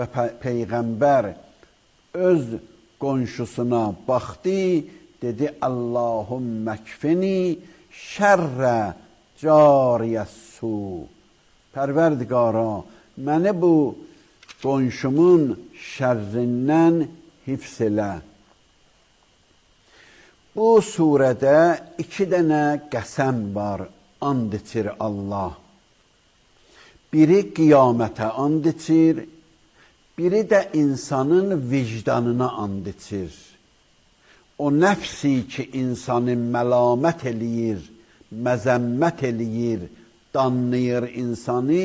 Və Peyğəmbər öz qonşusuna baxdı, dedi Allahümmə kfini şərrə cariyəs-su. Pərverdigara, məni bu qonşumun şərrindən hifz elə. Bu surədə 2 dənə qəsəm var, and içir Allah. Biri qiyamətə and içir, biri də insanın vicdanına and içir. O nəfsi ki, insanı məlamət eləyir, məzəmmət eləyir, danlayır insanı,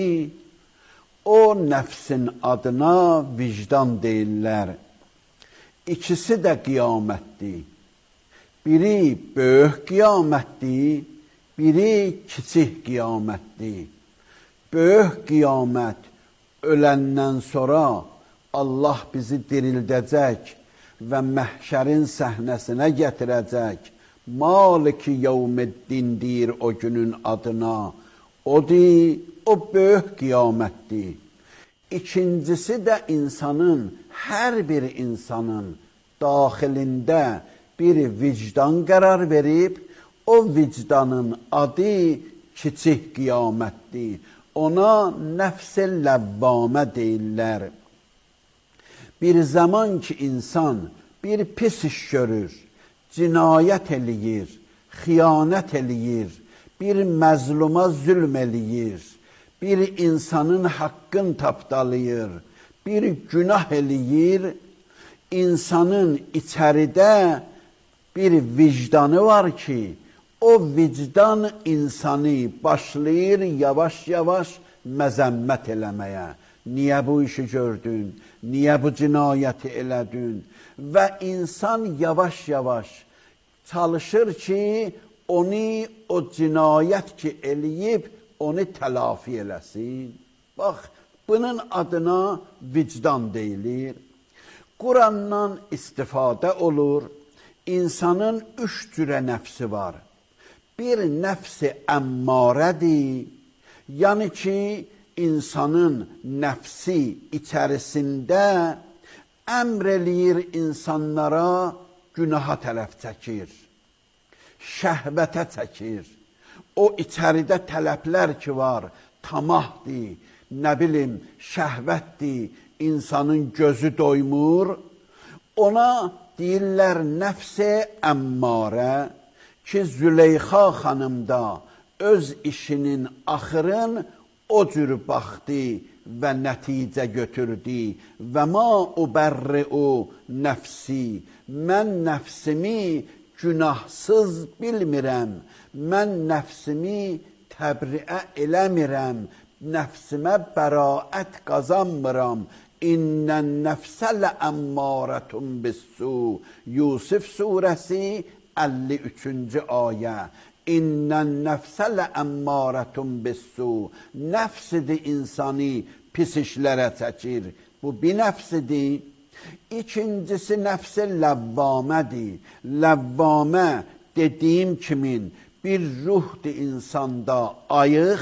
o nəfsin adına vicdan deyirlər. İkisi də qiyamətdir. Biri böyük qiyamətdir, biri kiçik qiyamətdir. Böyük qiyamət öləndən sonra Allah bizi dirildəcək və məhşərin səhnəsinə gətirəcək. Maliki yevmiddin deyir o günün adına. Odur, o böyük qiyamətdir. İkincisi də insanın, hər bir insanın daxilində bir vicdan qərar verib, o vicdanın adı kiçik qiyamətdir. Ona nəfs-i ləvvamə deyirlər. Bir zaman ki, insan bir pis iş görür, cinayət eləyir, xiyanət eləyir, bir məzluma zülm eləyir, bir insanın haqqın tapdalayır, bir günah eləyir, insanın içəridə bir vicdanı var ki, o vicdan insanı başlayır yavaş-yavaş məzəmmət eləməyə. Niyə bu işi gördün? Niyə bu cinayəti elədin? Və insan yavaş-yavaş çalışır ki, onu, o cinayət ki eləyib, onu telafi eləsin. Bax, bunun adına vicdan deyilir. Qurandan istifadə olur. İnsanın 3 cürə nəfsi var. Bir nəfsi əmmarədir. Yəni ki, insanın nəfsi içərisində əmr eləyir insanlara, günaha tərəf çəkir, şəhvətə çəkir. O içəridə tələblər ki var, tamahdır, nə bilim, şəhvətdir, insanın gözü doymur. Ona deyirlər nəfs-i əmmarə ki, Züleyxa xanımda öz işinin axırın o cür baxdı və nəticə götürdü. Və ma ubərri'u nəfsi, mən nəfsimi günahsız bilmirəm, mən nəfsimi təbriə eləmirəm, nəfsimə bəraət qazanmıram. İnnən nəfsə ləəmmarətun bis-su. Yusuf surəsi 53-cü ayə. İnnən nəfsə ləəmmarətun bis-su. Nəfsidir insanı pis işlərə çəkir. Bu bir nəfsidir. İkincisi nəfs-i ləvvamədir. Ləvvamə dediyim kimin bir ruhdur insanda ayıq,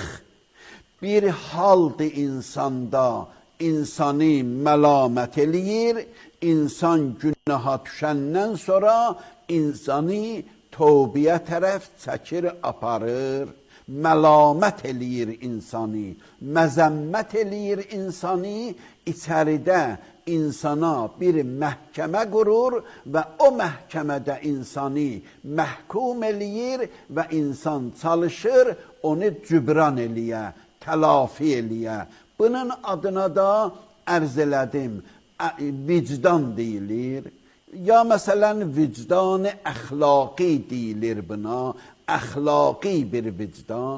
bir haldır insanda insanı məlamət eləyir, insan günaha düşəndən sonra insanı tövbəyə tərəf çəkir, aparır, məlamət eləyir insanı, məzəmmət eləyir insanı, içəridə insana bir məhkəmə qurur və o məhkəmədə insanı məhkum eləyir və insan çalışır, onu cübran eləyə, təlafi eləyə. Bunun adına da ərz elədim, vicdan deyilir. Ya məsələn, vicdan-ı əxlaqi deyilir buna, əxlaqi bir vicdan.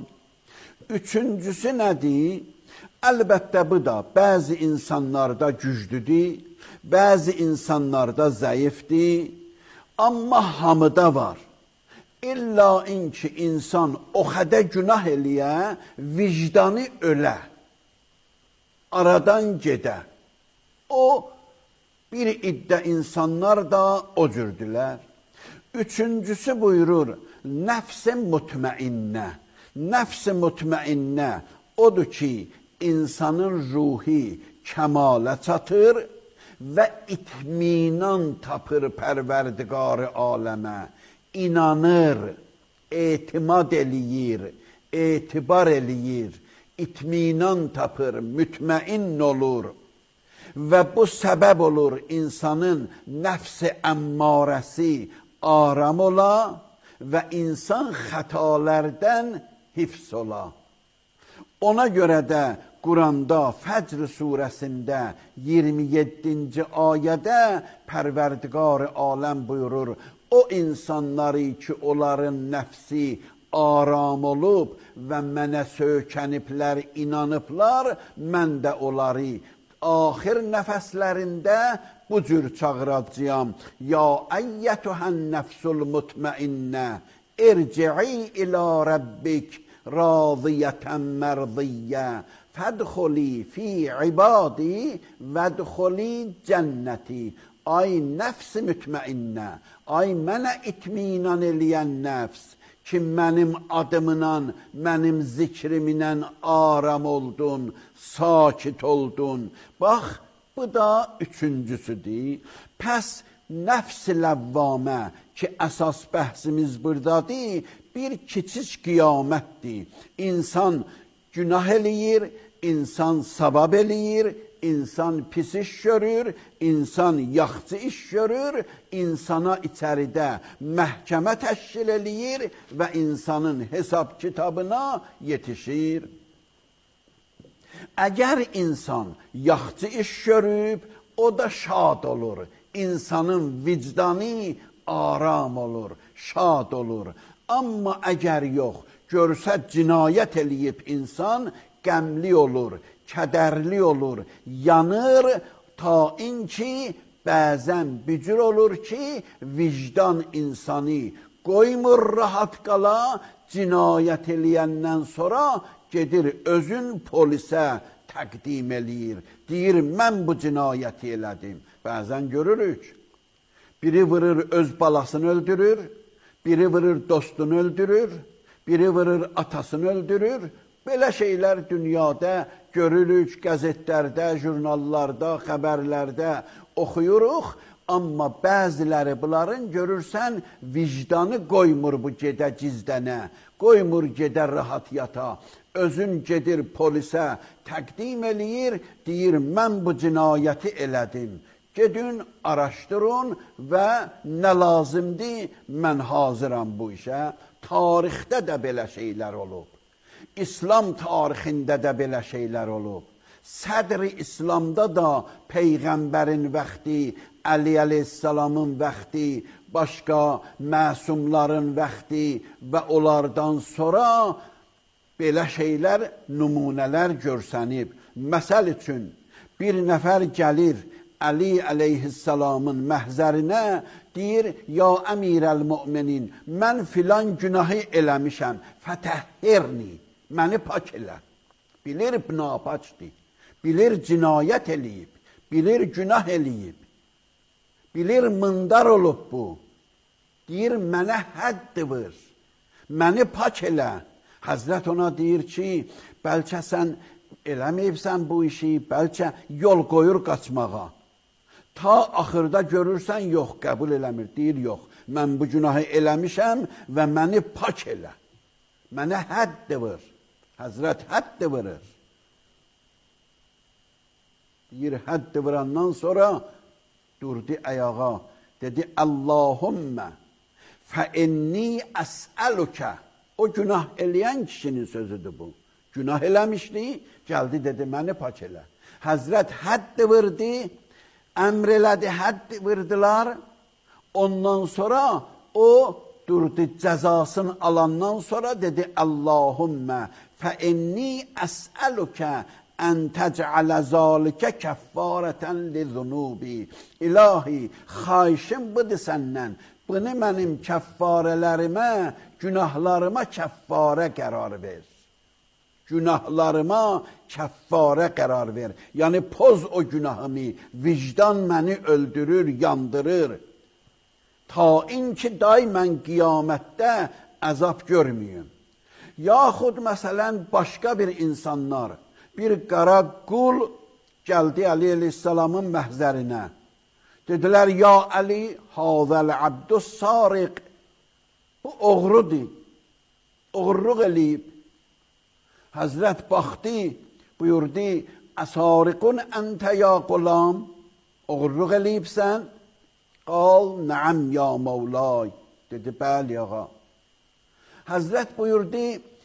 Üçüncüsü nədir? Əlbəttə bu da bəzi insanlarda güclüdür, bəzi insanlarda zəifdir, amma hamıda var. İlla ki insan o qədər günah eləyə, vicdanı ölə, aradan gedə. O, bir iddə insanlar da o cürdülər. Üçüncüsü buyurur, nəfs-i mutmainnə. Nəfs-i mutmainnə odur ki, insanın ruhi kəmalə çatır və itminan tapır pərverdigar-ı aləmə, inanır, etimad eləyir, etibar eləyir, itminan tapır, mütməin olur və bu səbəb olur insanın nəfs-i əmmarəsi aram ola və insan xətalərdən hifz ola. Ona görə də Quranda Fəcr surəsində 27-ci ayədə Pərverdigar-ı aləm buyurur, o insanları ki, onların nəfsi aram olub və mənə söykəniblər, inanıblar, mən də onları axir nəfəslərində bu cür çağıracağam. Ya əyyətühən nəfsul mutmainnə, irci'i ilə rəbbik, radiyətən mərdiyyə, fədxuli fi ibadi vədxuli cənnəti. Ay nəfs-i mütmainnə, ay mənə itminan eləyən nəfs ki, mənim adımla, mənim zikrimlə aram oldun, sakit oldun. Bax, bu da üçüncüsüdür. Pəs nəfs-i ləvvamə ki, əsas bəhsimiz buradadır, bir kiçik qiyamətdir. İnsan günah eləyir, insan savab eləyir, insan pis iş görür, insan yaxşı iş görür, insana içəridə məhkəmə təşkil eləyir və insanın hesab kitabına yetişir. Əgər insan yaxşı iş görüb, o da şad olur. İnsanın vicdanı aram olur, şad olur. Amma əgər yox, görsə cinayət eləyib insan, qəmli olur, kədərli olur, yanır, ta inki bəzən bücür olur ki, vicdan insanı qoymur rahat qala, cinayət eləyəndən sonra gedir özün polisə təqdim eləyir. Deyir, mən bu cinayəti elədim. Bəzən görürük, biri vurur öz balasını öldürür, biri vurur dostunu öldürür, biri vurur atasını öldürür. Belə şeylər dünyada görürük, qəzetlərdə, jurnallarda, xəbərlərdə oxuyuruq. Amma bəziləri bunların görürsən, vicdanı qoymur bu gedə cizdənə, qoymur gedə rahat yata. Özün gedir polisə təqdim eləyir, deyir, mən bu cinayəti elədim. Gedin, araşdırın və nə lazımdır, mən hazıram bu işə. Tarixdə də belə şeylər olub. İslam tarixində də belə şeylər olub. Sədr-i İslamda da Peyğəmbərin vaxtı, Əli əleyhissalamın vaxtı, başqa məsumların vaxtı və onlardan sonra belə şeylər, nümunələr görsənib. Məsəl üçün, bir nəfər gəlir Əli əleyhissalamın məhzərinə, deyir, ya əmirəl-müminin, mən filan günahı eləmişəm, fətəhhirni, məni pak elə. Bilir napaçdır, bilir cinayət eləyib, bilir günah eləyib, bilir mındar olub bu. Deyir, mənə hədd vır, məni pak elə. Həzrət ona deyir ki, bəlkə sən eləməyibsən bu işi, bəlkə yol qoyur qaçmağa. Ta axırda görürsən, yox, qəbul eləmir. Deyir, yox, mən bu günahı eləmişəm və məni pak elə. Mənə hədd vır. Həzrət hədd vırır. Deyir, hədd vurandan sonra durdu ayağa. Dedi, Allahümmə fəinni əsəlükə. O günah eləyən kişinin sözüdür bu. Günah eləmişdi, gəldi dedi, məni pak elə. Həzrət hədd vırdı, əmr elədi, hədd vırdılar. Ondan sonra o durdu, cəzasını alandan sonra dedi, Allahümmə fəinni əsəlükə ən təcələ zalikə kəffarətən li zunubi. İlahi, xahişim budur səndən. Bunu mənim kəffarələrimə, günahlarıma kəffarə qərar ver. Günahlarıma kəffarə qərar ver. Yəni, poz o günahımı, vicdan məni öldürür, yandırır. Ta inki daimən qiyamətdə əzab görməyim. Yaxud, məsələn, başqa bir insanlar, bir qara qul Gəldi Əli əleyhissalamın məhzərinə. Dedilər, ya Əli, hazəl abdus sariq. Bu oğrudur. Oğurluq eləyib. Həzrət baxdı, buyurdu, əsariqun əntə ya qulam. Oğurluq eləyibsən? Qal, nəam ya Mevlay. Dedi, bəli ağa. Həzrət buyurdu,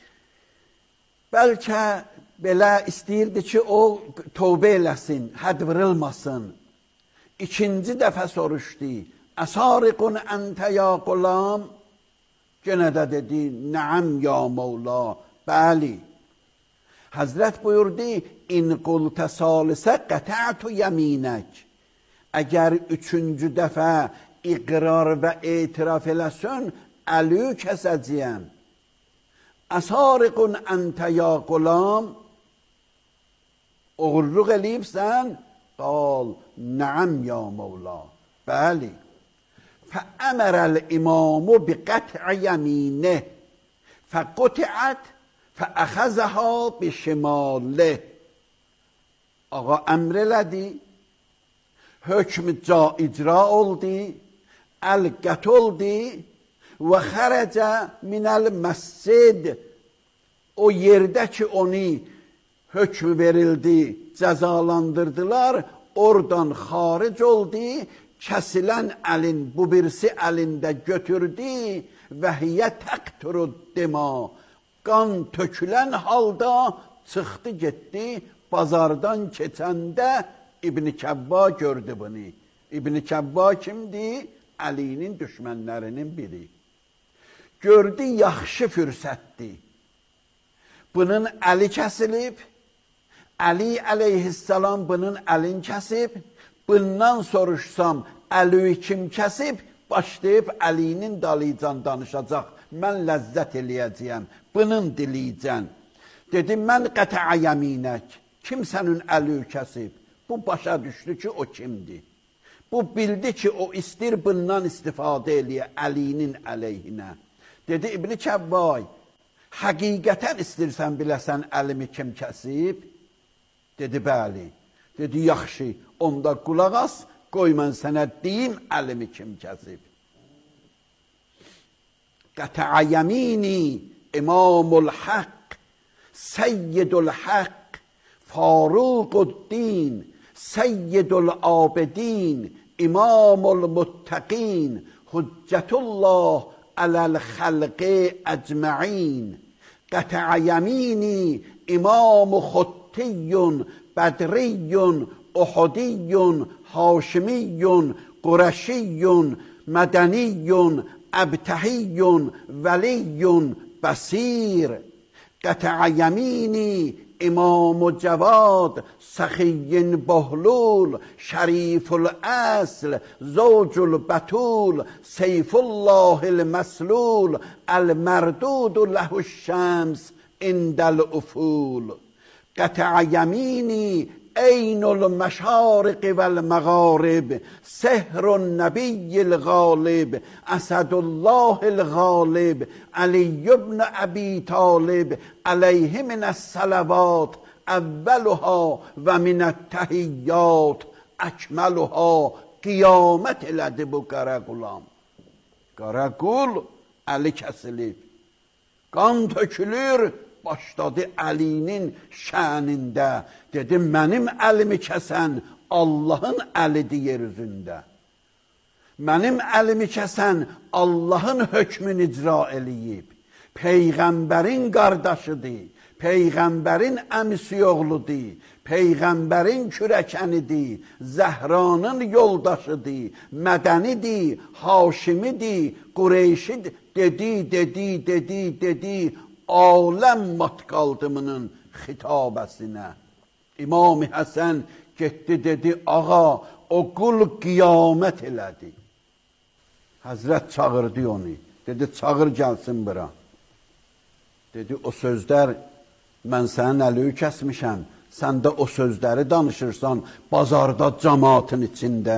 bəlkə belə istəyirdi ki, o tövbə eləsin, həd vırılmasın. İkinci dəfə soruşdu, əsariqun əntə ya qulam. Genə də dedi, nəam ya Mevla, bəli. Həzrət buyurdu, in qultə salisə qətə'tu yəminək. Əgər üçüncü dəfə iqrar və etiraf eləsən, əli kəsəcəyəm. Əsariqun əntə ya qulam. Oğurluq eləyibsən? Qal, nəam ya Mevla, bəli. Fəəmərəl imamu bi qət'i yəmineh. Fəqutiət fəəxəzəhə bi şimaleh. Ağa əmr elədi. Hökm icra oldu. Əl qət oldu. Və xərəcə minəl məscid. O yerdə ki, onu hökm verildi, cəzalandırdılar, oradan xaric oldu, kəsilən əlin, bu birisi əlində götürdü və hiyə təqturud dima. Qan tökülən halda çıxdı, getdi, bazardan keçəndə İbn-i Kəbba gördü bunu. İbn-i Kəbba kimdir? Əlinin düşmənlərinin biri. Gördü, yaxşı fürsətdir. Bunun əli kəsilib, Əli əleyhissalam bunun əlini kəsib, bundan soruşsam, əli kim kəsib, başlayıb əlinin dalıcan danışacaq. Mən ləzzət eləyəcəyəm, bunun diliyəcəm. Dedim, mən qətə yəminək, kim sənin əli kəsib? Bu başa düşdü ki, o kimdir? Bu bildi ki, o istir bundan istifadə eləyə əlinin əleyhinə. Dedi, İbn-i Kəbbay, həqiqətən istirsən biləsən əlimi kim kəsib? Dedi, bəli. Dedi, yaxşı, onda qulaq as, qoy mən sənə deyim əlimi kim kəsib. Qətə yəmini imamul haqq, seyyidul haqq, faruquddin, seyyidul abidin, imamul muttaqin, hüccətullah aləl xəlqi əcməin. Qətə yəmini imamu xud بدري أحدي هاشمي قرشي مدني أبتهي ولي بصير قطع يميني إمام جواد سخي بهلول شريف الأصل زوج البتول سيف الله المسلول المردود له الشمس عند الأفول قطع يميني عين المشارق والمغارب سحر النبي الغالب اسد الله الغالب علي بن ابي طالب عليه من الصلوات اولها و من التحیات اکملها قیامت elədi bu qara qulam. Qara qul əli kəsilib, qan tökülür, başladı əlinin şənində. Dedi, mənim əlimi kəsən Allahın əlidir yer üzündə. Mənim əlimi kəsən Allahın hökmünü icra eləyib. Peyğəmbərin qardaşıdır, Peyğəmbərin əmisi oğludur, Peyğəmbərin kürəkənidir, Zəhranın yoldaşıdır, mədənidir, Haşimidir, Qureyşidir. Dedi, aləm mat qaldımının xitabəsinə. İmam-ı Həsən getdi, dedi, ağa, o qul qiyamət elədi. Həzrət çağırdı onu. Dedi, çağır gəlsin bura. Dedi, o sözlər, mən sənin əliyi kəsmişəm, sən də o sözləri danışırsan bazarda cəmaatın içində.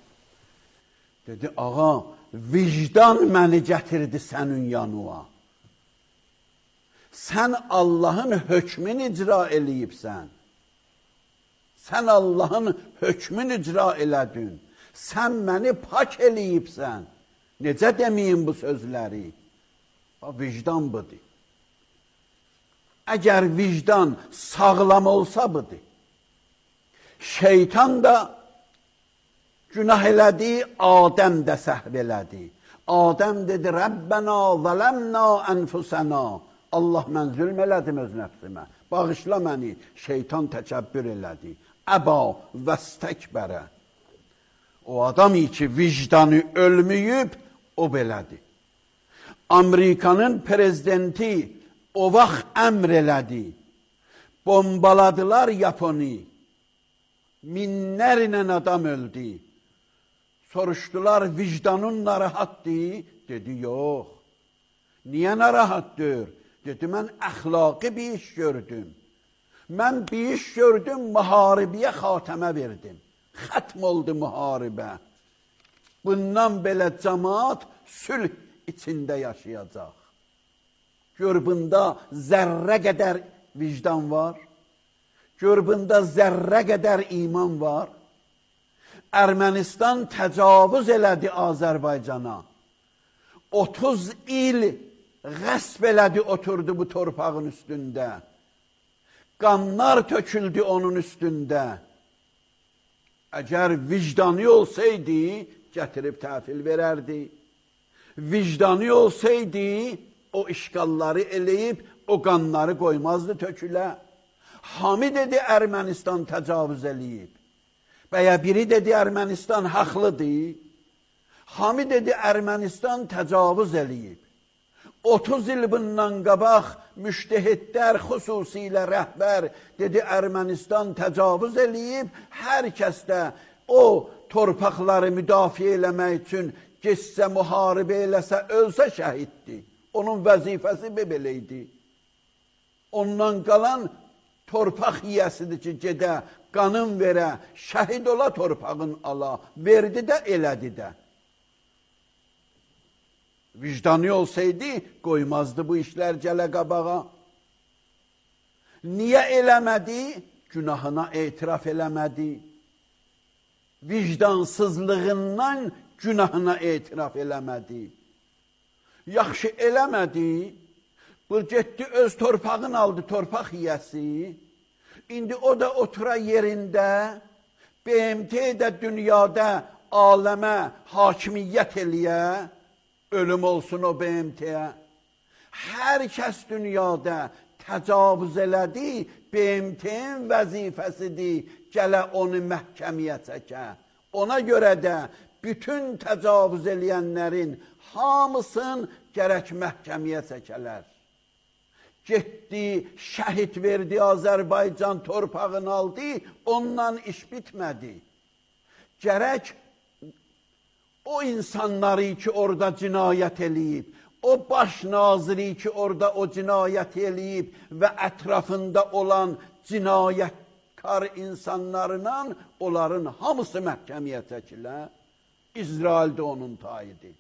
Dedi, ağa, vicdan məni gətirdi sənin yanına. Sən Allahın hökmünü icra eləyibsən. sən Allahın hökmünü icra elədin, sən məni pak eləyibsən. Necə deməyim bu sözləri? Vicdan budur. Əgər vicdan sağlam olsa budur. Şeytan da günah elədi, Adəm də səhv elədi. Adəm dedi, Rəbbənə zələmnə ənfusənə. Allah, mən zülm elədim öz nəfsimə. Bağışla məni. Şeytan təkəbbür elədi. Əba vəstəkbərə. O adam ki, vicdanı ölməyib, o belədir. Amerikanın prezidenti o vaxt əmr elədi. Bombaladılar Yaponi. Minlərlə adam öldü. Soruşdular, vicdanın narahatdır? Dedi, yox. Niyə narahatdır? Dedi, mən əxlaqi bir iş gördüm. Mən bir iş gördüm, müharibəyə xatəmə verdim. Xətm oldu müharibə. Bundan belə cəmaat sülh içində yaşayacaq. Gör, bunda zərrə qədər vicdan var. Gör, bunda zərrə qədər iman var. Ermənistan təcavüz elədi Azərbaycana. 30 il qəsb elədi, oturdu bu torpağın üstündə. Qanlar töküldü onun üstündə. Əgər vicdanı olsaydı, gətirib təhvil verərdi. Vicdanı olsaydı, o işgalları eləyib, o qanları qoymazdı tökülə. Hami dedi, Ermənistan təcavüz eləyib. Və ya biri dedi, Ermənistan haqlıdır. Hami dedi, Ermənistan təcavüz eləyib. 30 il bundan qabaq müştehidlər, xüsusilə rəhbər dedi, Ermənistan təcavüz eləyib. Hər kəs də o torpaqları müdafiə eləmək üçün getsə, müharibə eləsə, ölsə şəhiddir. Onun vəzifəsi belə idi. Ondan qalan torpaq yiyəsidir ki, gedə, qanın verə, şəhid ola, torpağın ala. Verdi də, elədi də. Vicdanı olsaydı, qoymazdı bu işlər gələ qabağa. Niyə eləmədi? Günahına etiraf eləmədi. Vicdansızlığından günahına etiraf eləmədi. Yaxşı eləmədi. Bu getdi, öz torpağını aldı, torpaq yiyəsi. İndi o da otura yerində, BMT də dünyada aləmə hakimiyyət eləyə, ölüm olsun o BMT-yə. Hər kəs dünyada təcavüz elədi, BMT-in vəzifəsidir, gələ onu məhkəməyə çəkə. Ona görə də bütün təcavüz eləyənlərin hamısın gərək məhkəməyə çəkələr. Getdi, şəhid verdi, Azərbaycan torpağını aldı, ondan iş bitmədi. Gərək o insanları ki, orada cinayət eləyib, o baş naziri ki, orada o cinayət eləyib və ətrafında olan cinayətkar insanlarla onların hamısı məhkəməyə çəkilə. İsraildə onun tayidir.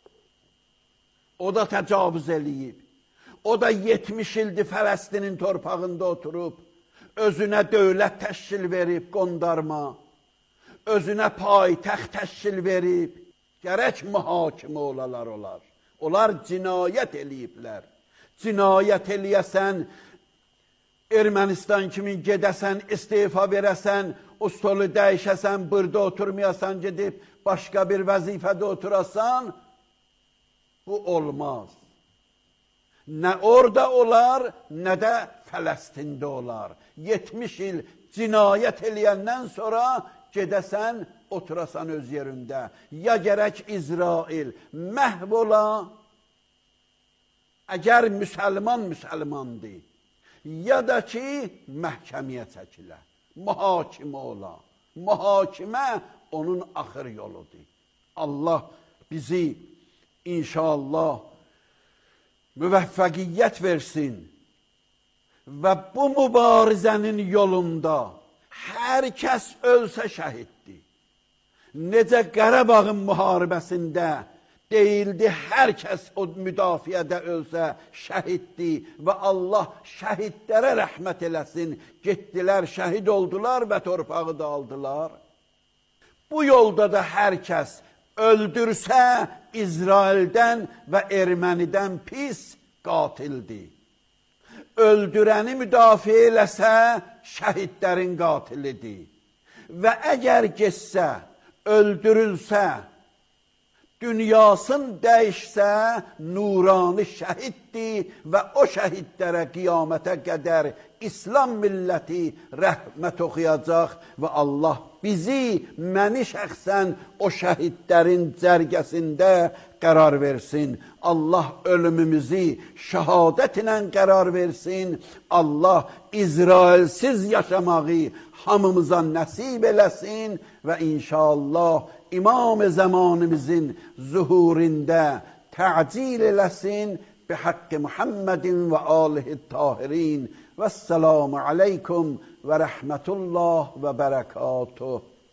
O da təcavüz eləyib. O da 70 ildir Fələstinin torpağında oturub, özünə dövlət təşkil verib, qondarma, özünə paytaxt təşkil verib, gərək mühakimə olalar olar. Onlar cinayət eləyiblər. Cinayət eləyəsən, Ermənistan kimi gedəsən, istifa verəsən, o stolu dəyişəsən, burada oturmayasan, gedib başqa bir vəzifədə oturasan, bu olmaz. Nə orada olar, nə də Fələstində olar. 70 il cinayət eləyəndən sonra gedəsən, oturasan öz yerində. Ya gərək İsrail məhv ola, əgər müsəlmandır, ya da ki, məhkəməyə çəkilə, mühakimə ola. Mühakimə onun axır yoludur. Allah bizi inşallah müvəffəqiyyət versin və bu mübarizənin yolunda hər kəs ölsə şəhiddir. Necə Qarabağın müharibəsində Deyildi, hər kəs o müdafiədə ölsə şəhiddir və Allah şəhidlərə rəhmət eləsin. Getdilər, şəhid oldular və torpağı da aldılar. Bu yolda da hər kəs öldürsə İsraildən və ermənidən pis qatildir. Öldürəni müdafiə eləsə şəhidlərin qatilidir. Və əgər getsə, öldürülsə, dünyasın dəyişsə, nurani şəhiddir və o şəhidlərə qiyamətə qədər İslam milləti rəhmət oxuyacaq və Allah bizi, məni şəxsən o şəhidlərin cərgəsində qərar versin. Allah ölümümüzü şəhadət ilə qərar versin. Allah İsrailsiz yaşamağı hamımıza nəsib eləsin və inşallah İmam-ı zamanımızın zuhurində təcil eləsin. Bihaqqi Muhammedin və alihi tahirin. Vəssalamu aleykum və rəhmətullah və bərəkatuh.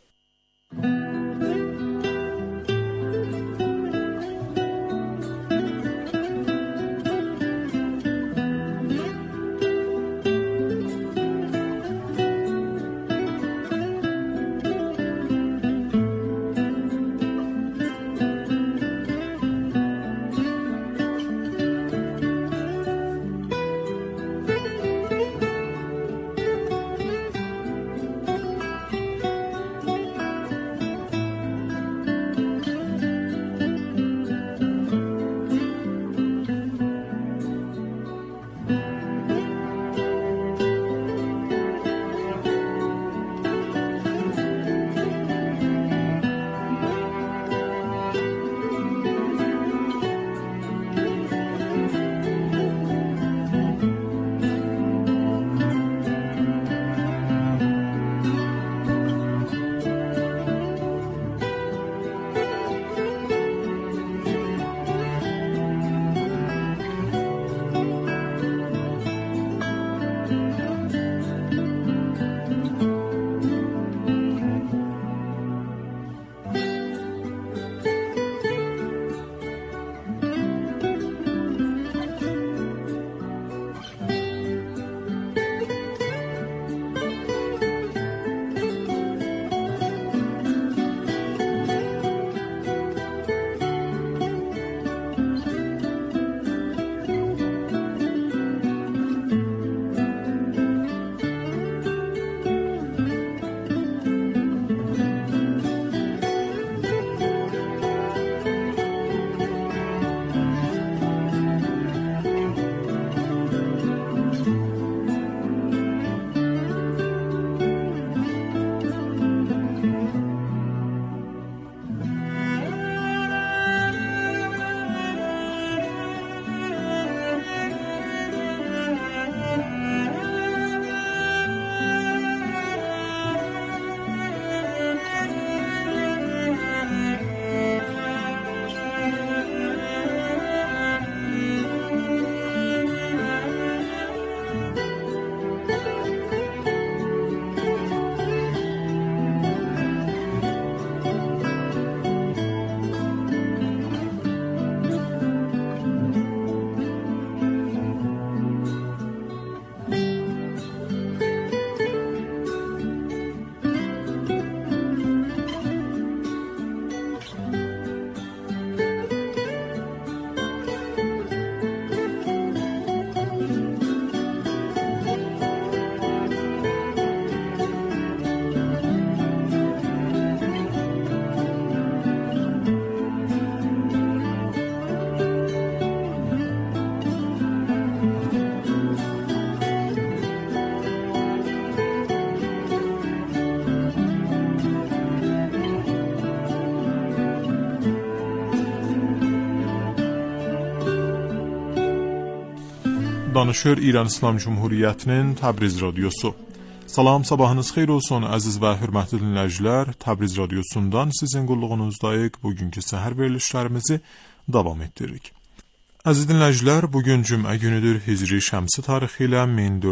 Danışır İran İslam Cumhuriyyətinin Təbriz Radiosu. Salam, sabahınız xeyir olsun əziz və hörmətli dinləyicilər. Təbriz Radiosundan sizin qulluğunuzdayıq. Bugünkü səhər verilişlərimizi davam etdiririk. Əziz dinləyicilər, bugün cümə günüdür. Hicri şəmsi tarixi ilə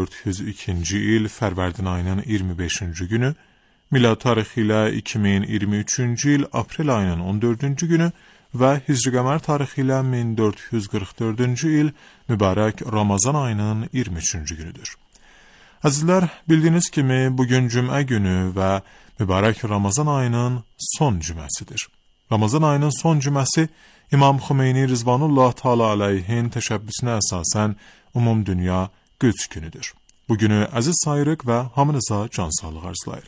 1402-ci il Fərvərdin ayının 25-ci günü, milad tarixi ilə 2023-cü il aprel ayının 14-cü günü və Hicri qəmər tarixi ilə 1444-cü il mübarək Ramazan ayının 23-cü günüdür. Əzizlər, bildiyiniz kimi bugün cümə günü və mübarək Ramazan ayının son cüməsidir. Ramazan ayının son cüməsi İmam Xümeyni Rizvanullah Teala aleyhin təşəbbüsünə əsasən Ümumdünya Qüds günüdür. Bu günü əziz sayırıq və hamınıza can sağlığı arzulayırıq.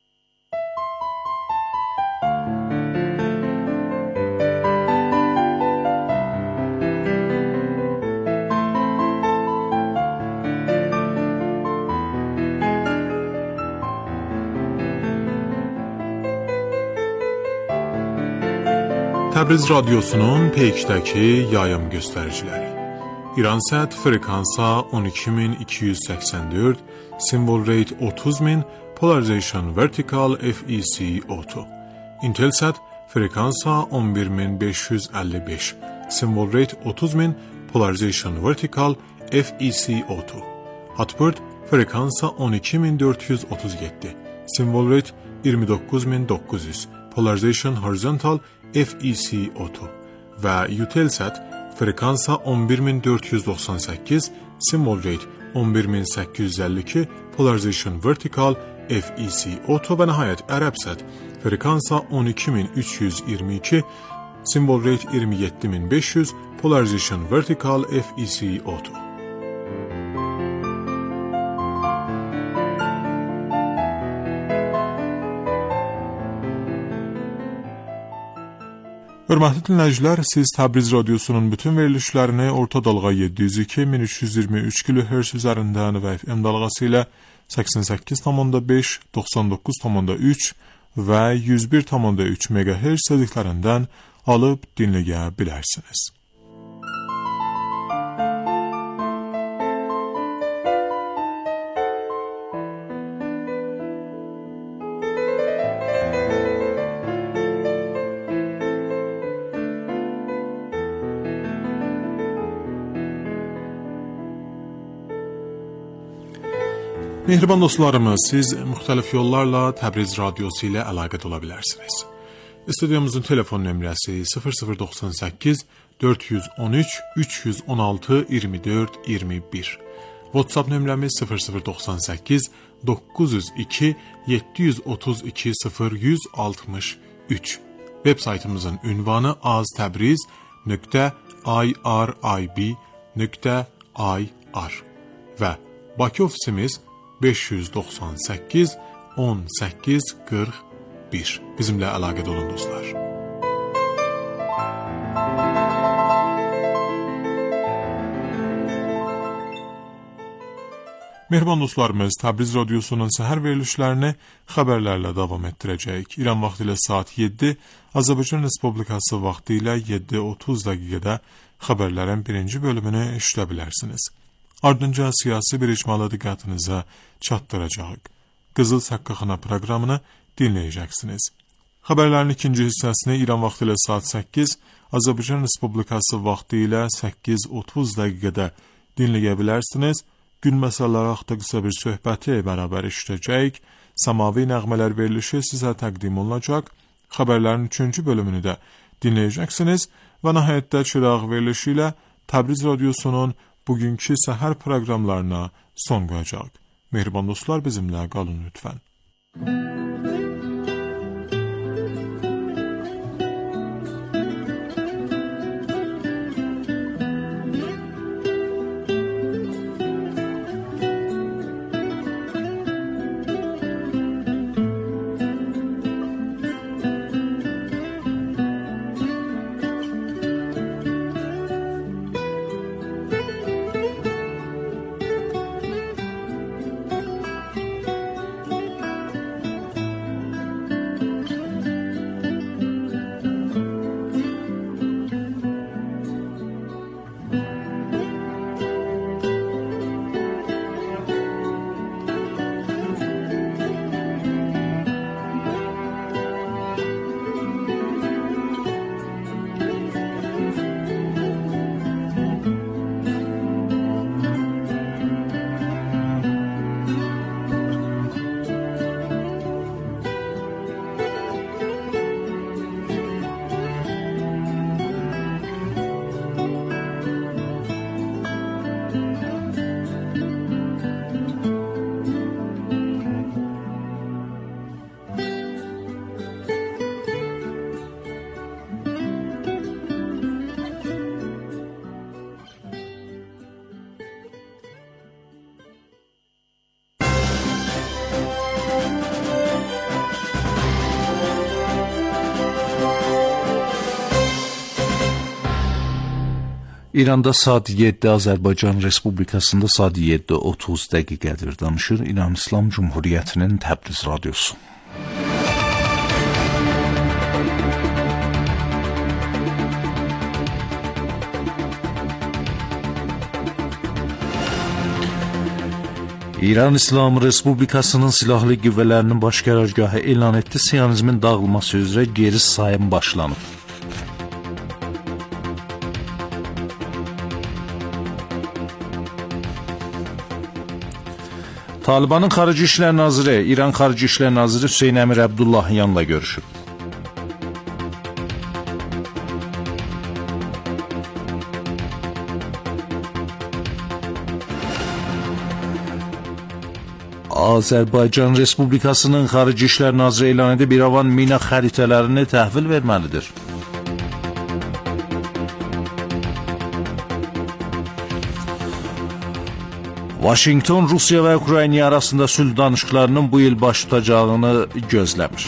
Təbriz Radyosu'nun Peyk'təki yayım göstəriciləri. İransat frekansa 12284, symbol rate 30000, polarization vertical FEC auto. Intelsat frekansa 11555, symbol rate 30000, polarization vertical FEC auto. Hotbird frekansa 12437, symbol rate 29900, polarization horizontal FEC auto və Eutelsat frekansa 11498, symbol rate 11852, polarization vertical FEC auto və nəhayət Ərəbsat frekansa 12322, symbol rate 27500, polarization vertical FEC auto. Hörmətli dinləyicilər, siz Təbriz Radyosu'nun bütün verilişlərini orta dalğa 702-1323 kHz üzərindən və FM dalğası ilə 88,5, 99,3 və 101,3 MHz sözlüklərindən alıb dinləyə bilərsiniz. Mehriban dostlarımız, siz müxtəlif yollarla Təbriz Radyosu ilə əlaqədə ola bilərsiniz. Studiyomuzun telefon nömrəsi 0098 413 316 24 21. WhatsApp nömrəmiz 0098 902 732 0163. Web saytımızın ünvanı aztabriz.irib.ir və Bakı ofisimiz 598 18 41. Bizimlə əlaqədə olun dostlar. Mehriban dostlarımız, Təbriz Radyosu'nun səhər verilişlərini xəbərlərlə davam etdirəcəyik. İran vaxtı ilə saat 7, Azərbaycan Respublikası vaxtı ilə 7:30 dəqiqədə xəbərlərin birinci bölümünü eşidə bilərsiniz. Ardınca siyasi bir icmalı diqqətinizə çatdıracağıq. Qızıl Saqqaxana proqramını dinləyəcəksiniz. Xəbərlərin ikinci hissəsini İran vaxtı ilə saat 8, Azərbaycan Respublikası vaxtı ilə 8:30 dəqiqədə dinləyə bilərsiniz. Gün məsələləri haqqında qısa bir söhbəti bərabər eşidəcəyik. Samavi nəğmələr verilişi sizə təqdim olunacaq. Xəbərlərin üçüncü bölümünü də dinləyəcəksiniz və nəhayətdə çıraq verilişi ilə Təbriz Radyosu'nun bugünkü səhər proqramlarına son qoyacaq. Mehriban dostlar, bizimlə qalın lütfən. İranda saat 7, Azərbaycan Respublikasında saat 7:30 dəqiqədir. Danışır İran İslam Cumhuriyyətinin Təbriz radiosu. İran İslam Respublikasının silahlı qüvvələrinin baş qərargahı elan etdi, Siyonizmin dağılması üzrə geri sayım başlanıb. Talibanın Xarici İşlər Naziri, İran Xarici İşlər Naziri Hüseyn Əmir Əbdullahyanla görüşüb. Azərbaycan Respublikasının Xarici İşlər Naziri elan edib, İrəvan mina xəritələrini təhvil verməlidir. Washington, Rusiya və Ukrayna arasında sülh danışıqlarının bu il baş tutacağını gözləmir.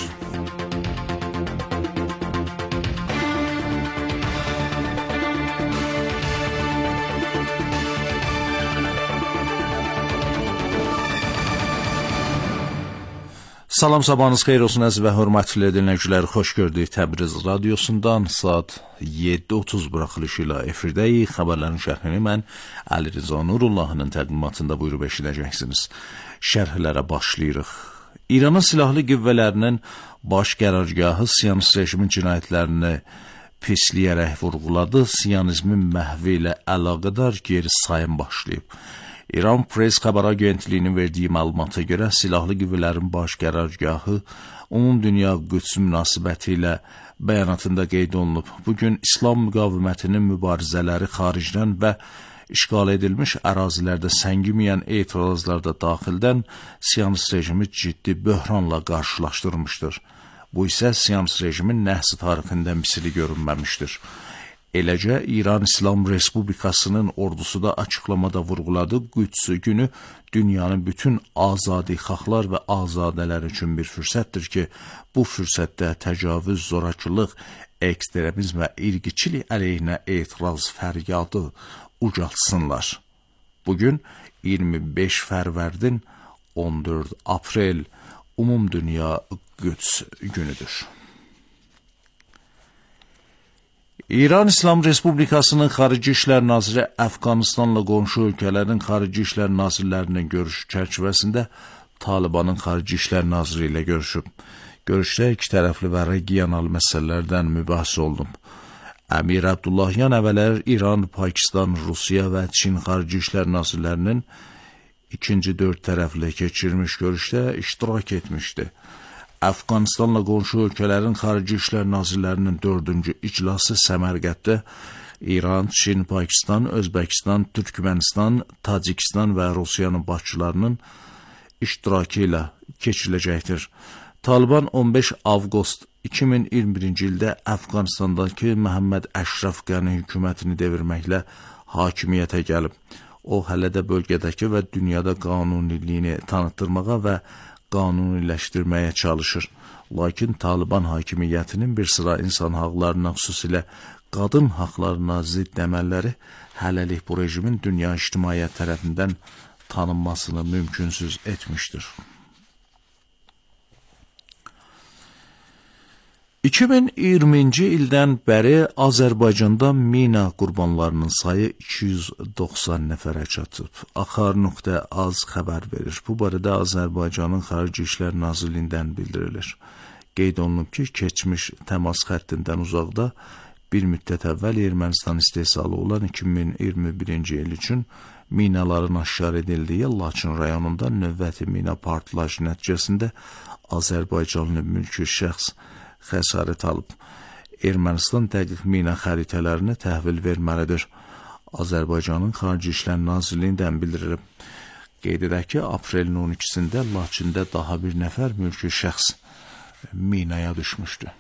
Salam, sabahınız xeyir olsun əziz və hörmətli dinləyicilər. Xoş gördük Təbriz radiosundan saat 7:30 buraxılışı ilə efirdəyik. Xəbərlərin şərhini mən Əli Rıza Nurullahının təqdimatında buyurub eşidəcəksiniz. Şərhlərə başlayırıq. İranın silahlı qüvvələrinin baş qərargahı Siyonist rejimin cinayətlərini pisləyərək vurğuladı. Siyonizmin məhvi ilə əlaqədar geri sayım başlayıb. İran Press xəbər agentliyinin verdiyi məlumata görə silahlı qüvvələrin baş qərargahı Ümumdünya Qüds münasibəti ilə bəyanatında qeyd olunub. Bugün İslam müqavimətinin mübarizələri xaricdən və işğal edilmiş ərazilərdə səngiməyən etirazlar da daxildən Siyonist rejimi ciddi böhranla qarşılaşdırmışdır. Bu isə Siyonist rejimin nəhsi tarixində misli görünməmişdir. Eləcə, İran İslam Respublikasının ordusu da açıqlamada vurğuladı. Qüds günü dünyanın bütün azadixahlar və azadələr üçün bir fürsətdir ki, bu fürsətdə təcavüz, zorakılıq, ekstremizm və irqiçilik əleyhinə etiraz fəryadı ucaltsınlar. Bugün 25 fərvərdin 14 aprel Ümumdünya Qüds günüdür. İran İslam Respublikasının Xarici İşlər Naziri Əfqanistanla qonşu ölkələrin Xarici İşlər Nazirlərinin görüşü çərçivəsində Talibanın Xarici İşlər Naziri ilə görüşüb. Görüşdə iki tərəfli və regional məsələlərdən mübahis olunub. Əmir Əbdullahyan əvvəllər İran, Pakistan, Rusiya və Çin Xarici İşlər Nazirlərinin ikinci dörd tərəfli keçirilmiş görüşdə iştirak etmişdi. Əfqanistanla qonşu ölkələrin Xarici İşlər Nazirlərinin 4-cü iclası Səmərqəddə İran, Çin, Pakistan, Özbəkistan, Türkmənistan, Tacikistan və Rusiyanın başçılarının iştirakı ilə keçiriləcəkdir. Taliban 15 avqust 2021-ci ildə Əfqanistandakı Məhəmməd Əşrəf Qəni hökumətini devirməklə hakimiyyətə gəlib. O, hələ də bölgədəki və dünyada qanuniliyini tanıtdırmağa və qanuniləşdirməyə çalışır. Lakin Taliban hakimiyyətinin bir sıra insan haqlarına, xüsusilə qadın haqlarına zidd əməlləri hələlik bu rejimin dünya ictimaiyyət tərəfindən tanınmasını mümkünsüz etmişdir. 2020-ci ildən bəri Azərbaycanda mina qurbanlarının sayı 290 nəfərə çatıb. Axar.az xəbər verir. Bu barədə Azərbaycanın Xarici İşlər Nazirliyindən bildirilir. Qeyd olunub ki, keçmiş təmas xəttindən uzaqda bir müddət əvvəl Ermənistan istehsalı olan 2021-ci il üçün minaların aşkar edildiyi Laçın rayonunda növbəti mina partlayışı nəticəsində Azərbaycanlı mülki şəxs xəsarət alıb. Ermənistan dəqiq mina xəritələrini təhvil verməlidir. Azərbaycanın Xarici İşlər Nazirliyindən bildirilib. Qeyd edək ki, aprelin 12-sində Laçında daha bir nəfər mülki şəxs minaya düşmüşdü.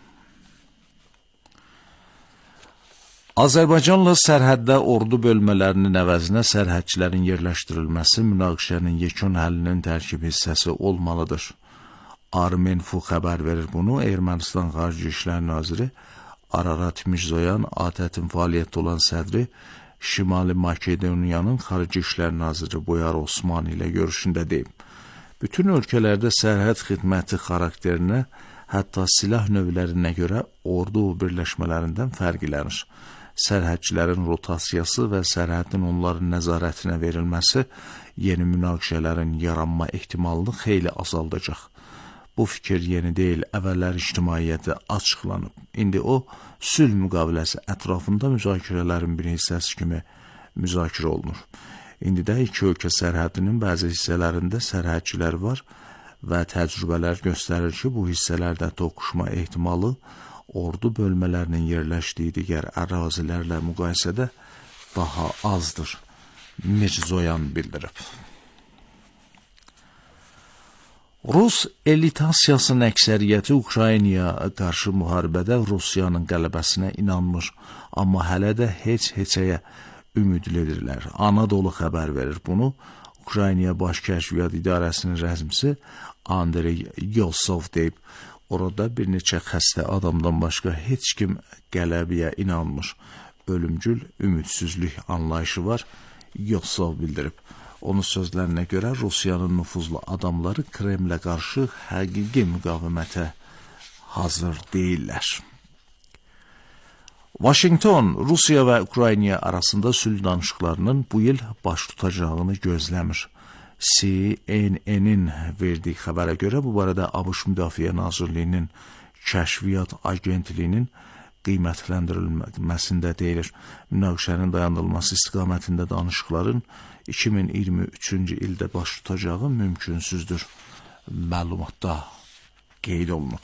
Azərbaycanla sərhəddə ordu bölmələrinin əvəzinə sərhədçilərin yerləşdirilməsi münaqişənin yekun həllinin tərkib hissəsi olmalıdır. Armenfu xəbər verir bunu. Ermənistan Xarici İşlər Naziri Ararat Mirzoyan, ATƏT-in fəaliyyətdə olan sədri Şimali Makedoniyanın Xarici İşlər Naziri Boyar Osman ilə görüşündə deyib. Bütün ölkələrdə sərhəd xidməti xarakterinə, hətta silah növlərinə görə ordu birləşmələrindən fərqlənir. Sərhədçilərin rotasiyası və sərhədin onların nəzarətinə verilməsi yeni münaqişələrin yaranma ehtimalını xeyli azaldacaq. Bu fikir yeni deyil, əvvəllər ictimaiyyətə açıqlanıb. İndi o, sülh müqaviləsi ətrafında müzakirələrin bir hissəsi kimi müzakirə olunur. İndi də iki ölkə sərhədinin bəzi hissələrində sərhədçilər var və təcrübələr göstərir ki, bu hissələrdə toqquşma ehtimalı ordu bölmələrinin yerləşdiyi digər ərazilərlə müqayisədə daha azdır. Mirzoyan bildirib. Rus elitasiyasının əksəriyyəti Ukraynaya qarşı müharibədə Rusiyanın qələbəsinə inanmır, amma hələ də heç-heçəyə ümidlidirlər. Anadolu xəbər verir bunu. Ukraynaya Baş Kəşfiyyat İdarəsinin rəsmisi Andrey Yosov deyib. Orada bir neçə xəstə adamdan başqa heç kim qələbəyə inanmır. Ölümcül ümidsizlik anlayışı var, Yosov bildirib. Onun sözlərinə görə Rusiyanın nüfuzlu adamları Kremlə qarşı həqiqi müqavimətə hazır deyirlər. Washington, Rusiya və Ukrayna arasında sülh danışıqlarının bu il baş tutacağını gözləmir. CNN-in verdiyi xəbərə görə bu barədə ABŞ Müdafiə Nazirliyinin Kəşfiyyat Agentliyinin qiymətləndirilməsində deyilir. Münaqişənin dayandırılması istiqamətində danışıqların 2023-cü ildə baş tutacağı mümkünsüzdür. Məlumatda qeyd olunub.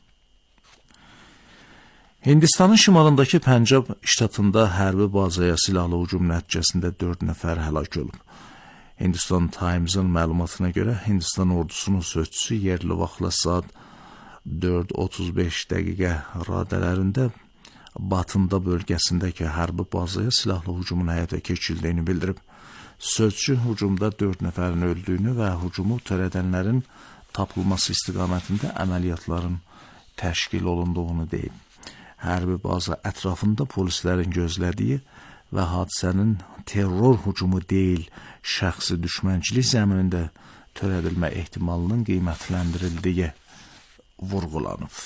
Hindistanın şimalındakı Pəncab ştatında hərbi bazaya silahlı hücum nəticəsində 4 nəfər həlak olub. Hindistan Times'ın məlumatına görə Hindistan ordusunun sözçüsü yerli vaxtla saat 4:35 radələrində Batında bölgəsindəki hərbi bazaya silahlı hücumun həyata keçirdiyini bildirib. Sözçü hücumda 4 nəfərin öldüyünü və hücumu törədənlərin tapılması istiqamətində əməliyyatların təşkil olunduğunu deyib. Hərbi baza ətrafında polislərin gözlədiyi və hadisənin terror hücumu deyil, şəxsi düşmənçilik zəminində törədilmə ehtimalının qiymətləndirildiyi vurğulanıb.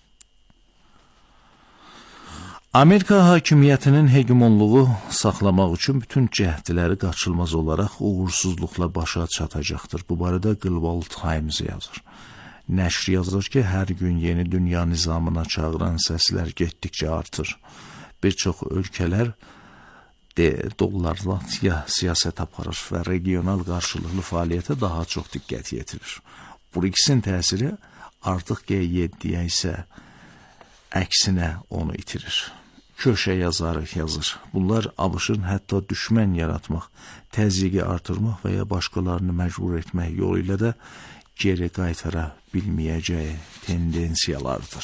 Amerika hakimiyyətinin hegemonluğu saxlamaq üçün bütün cəhdləri qaçılmaz olaraq uğursuzluqla başa çatacaqdır. Bu barədə Global Times yazır. Nəşr yazır ki, hər gün yeni dünya nizamına çağıran səslər getdikcə artır. Bir çox ölkələr dollarla siyasət aparır və regional qarşılıqlı fəaliyyətə daha çox diqqət yetirir. BRICS-in təsiri artıq G7-yə isə əksinə onu itirir. Köşə yazarı yazır. Bunlar ABŞ-ın hətta düşmən yaratmaq, təzyiqi artırmaq və ya başqalarını məcbur etmək yolu ilə də geri qaytara bilməyəcəyi tendensiyalardır.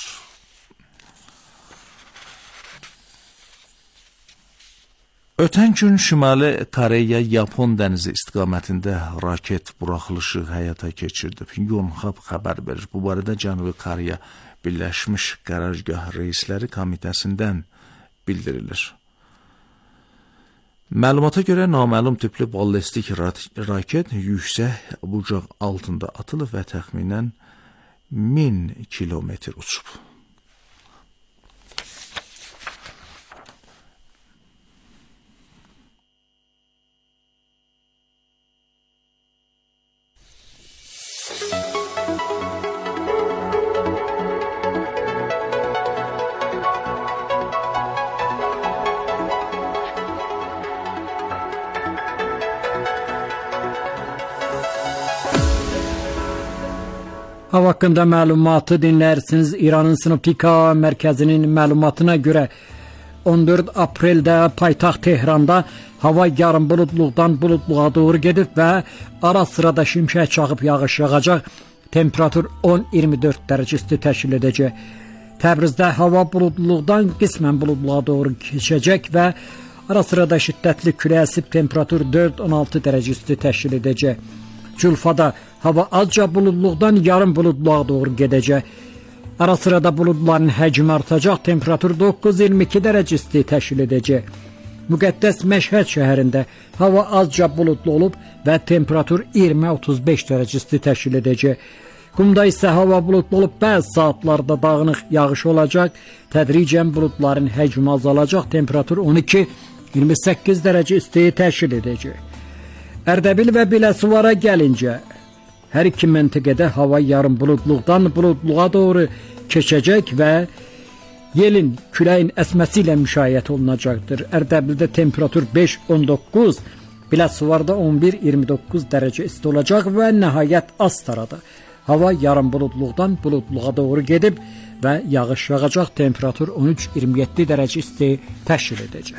Ötən gün Şimali Koreya Yapon dənizi istiqamətində raket buraxılışı həyata keçirdi. Yonhap xəbər verir. Bu barədə Cənubi Koreya Birləşmiş Qərargah Reisləri Komitəsindən bildirilir. Məlumata görə naməlum tipli ballistik raket yüksək bucaq altında atılıb və təxminən 1000 kilometr uçub. Hava hakkında məlumatı dinlərsiniz. İranın Sinoptika mərkəzinin məlumatına görə 14 apreldə paytaxt Tehranda hava yarım buludluqdan buludluğa doğru gedib və ara sırada şimşək çaxıb yağış yağacaq. Temperatur 10-24 dərəcə isti təşkil edəcək. Təbrizdə hava buludluqdan qismən buludluğa doğru keçəcək və ara sırada şiddətli külək əsib temperatur 4-16 dərəcə isti təşkil edəcək. Culfada hava azca buludluqdan yarım buludluğa doğru gedəcək. Ara sırada buludların həcmi artacaq, temperatur 9-22 dərəcə isti təşkil edəcək. müqəddəs Məşhəd şəhərində hava azca buludlu olub və temperatur 20-35 dərəcə isti təşkil edəcək. Qumda isə hava buludlu olub, bəzi saatlarda dağınıq yağış olacaq, tədricən buludların həcmi azalacaq, temperatur 12-28 dərəcə isti təşkil edəcək. Ərdəbil və Biləsuvara gəlincə, hər iki məntəqədə hava yarım buludluqdan buludluğa doğru keçəcək və yelin, küləyin əsməsi ilə müşayiət olunacaqdır. Ərdəbildə temperatur 5-19, Biləsuvarda 11-29 dərəcə isti olacaq və nəhayət Astarada hava yarım buludluqdan buludluğa doğru gedib və yağış yağacaq, temperatur 13-27 dərəcə isti təşkil edəcək.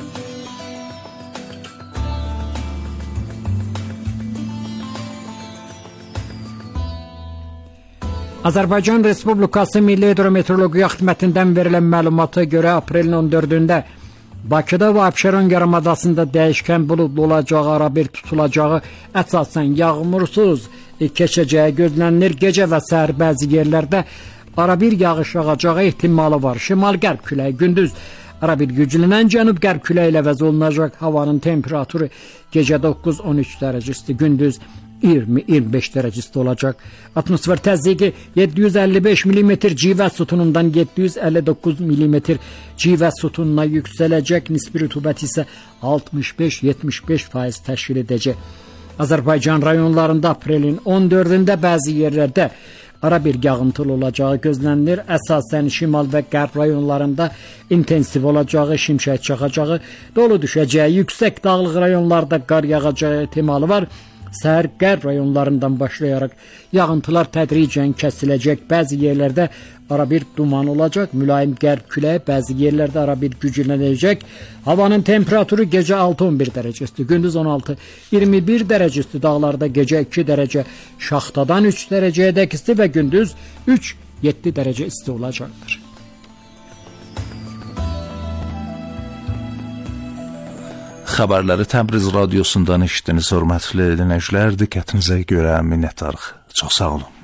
Azərbaycan Respublikası Milli Hidrometeorologiya Xidmətindən verilən məlumata görə aprelin 14-də Bakıda və Abşeron yarımadasında dəyişkən buludlu olacağı, arabir tutulacağı, əsasən yağmursuz keçəcəyi gözlənilir. Gecə və səhər bəzi yerlərdə arabir yağış yağacağı ehtimalı var. Şimal-qərb küləyi gündüz arabir güclənən cənub-qərb küləyi ilə əvəz olunacaq. Havanın temperaturu gecə 9-13 dərəcə isti, gündüz 20-25 dərəcə isti olacaq. Atmosfer təzyiqi 755 mm civə sütunundan 759 mm civə sütununa yüksələcək. Nisbi rütubət isə 65-75% təşkil edəcək. Azərbaycan rayonlarında aprelin 14-də bəzi yerlərdə arabir yağıntılı olacağı gözlənilir. Əsasən şimal və qərb rayonlarında intensiv olacağı, şimşək çaxacağı, dolu düşəcəyi, yüksək dağlıq rayonlarda qar yağacağı ehtimalı var. Səhər qərb rayonlarından başlayaraq yağıntılar tədricən kəsiləcək. Bəzi yerlərdə arabir duman olacaq, mülayim qərb küləyi bəzi yerlərdə arabir güclənəcək. Havanın temperaturu gecə 6-11 dərəcə isti, gündüz 16-21 dərəcə isti, dağlarda gecə 2 dərəcə, şaxtadan 3 dərəcəyədək isti və gündüz 3-7 dərəcə isti olacaqdır. Xəbərləri Təbriz radiosundan eşitdiniz, hörmətli dinləyicilər. Diqqətinizə görə minnətdarıq. Çox sağ olun.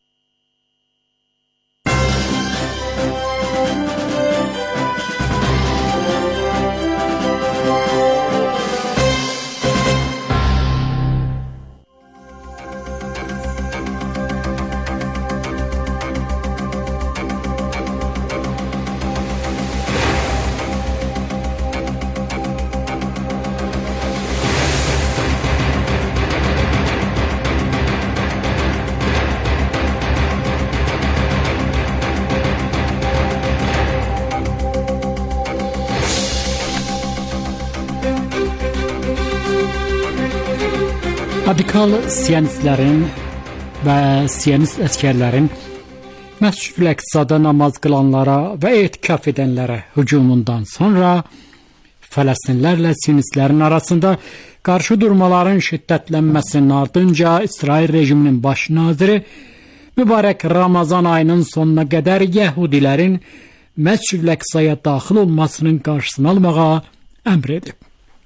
Radikal siyonistlərin və siyonist əsgərlərin Məscid-ül Əqsada namaz qılanlara və etikaf edənlərə hücumundan sonra Fələstinlərlə siyonistlərin arasında qarşı durmaların şiddətlənməsinin ardınca İsrail rejiminin baş naziri mübarək Ramazan ayının sonuna qədər Yəhudilərin Məscid-ül Əqsaya daxil olmasının qarşısını almağa əmr edib.